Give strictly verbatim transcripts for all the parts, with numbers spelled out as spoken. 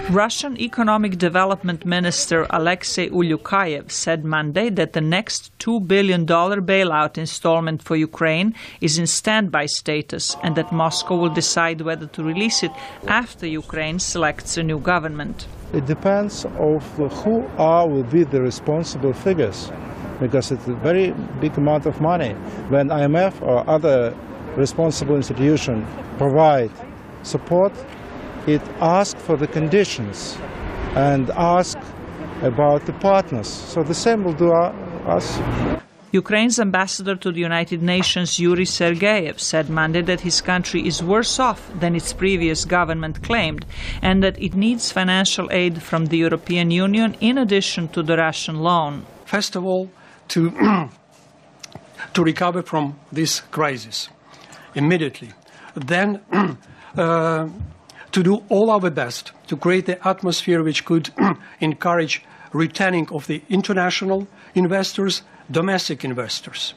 Russian Economic Development Minister Alexei Ulyukayev said Monday that the next two billion dollars bailout installment for Ukraine is in standby status and that Moscow will decide whether to release it after Ukraine selects a new government. It depends on who are will be the responsible figures, because it's a very big amount of money. When I M F or other responsible institutions provide support, it asks for the conditions and asks about the partners. So the same will do us. Ukraine's ambassador to the United Nations, Yuri Sergeyev, said Monday that his country is worse off than its previous government claimed and that it needs financial aid from the European Union in addition to the Russian loan. First of all, to, to recover from this crisis immediately. Then uh, to do all our best to create the atmosphere which could encourage returning of the international investors, domestic investors.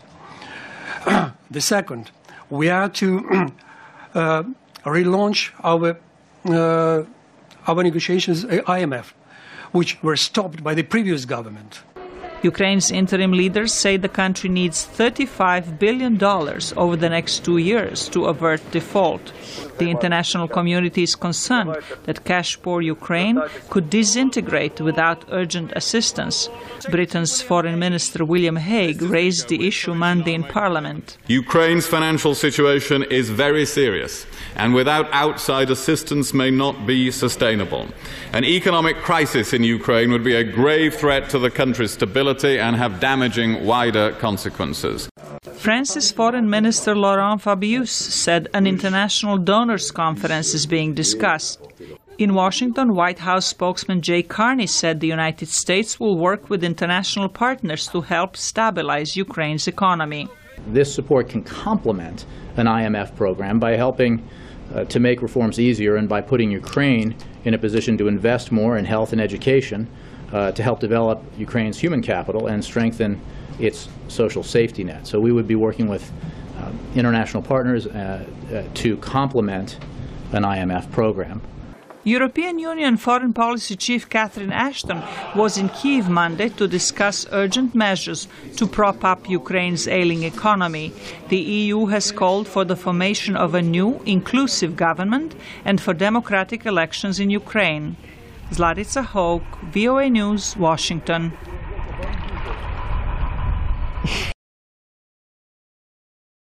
The second, we are to uh, relaunch our, uh, our negotiations with I M F, which were stopped by the previous government. Ukraine's interim leaders say the country needs thirty-five billion dollars over the next two years to avert default. The international community is concerned that cash-poor Ukraine could disintegrate without urgent assistance. Britain's Foreign Minister William Hague raised the issue Monday in Parliament. Ukraine's financial situation is very serious, and without outside assistance may not be sustainable. An economic crisis in Ukraine would be a grave threat to the country's stability and have damaging wider consequences. France's Foreign Minister Laurent Fabius said an international donors conference is being discussed. In Washington, White House spokesman Jay Carney said the United States will work with international partners to help stabilize Ukraine's economy. This support can complement an I M F program by helping uh, to make reforms easier and by putting Ukraine in a position to invest more in health and education uh, to help develop Ukraine's human capital and strengthen its social safety net. So we would be working with uh, international partners uh, uh, to complement an I M F program. European Union Foreign Policy Chief Catherine Ashton was in Kyiv Monday to discuss urgent measures to prop up Ukraine's ailing economy. The E U has called for the formation of a new, inclusive government and for democratic elections in Ukraine. Zlatica Hoke, V O A News, Washington.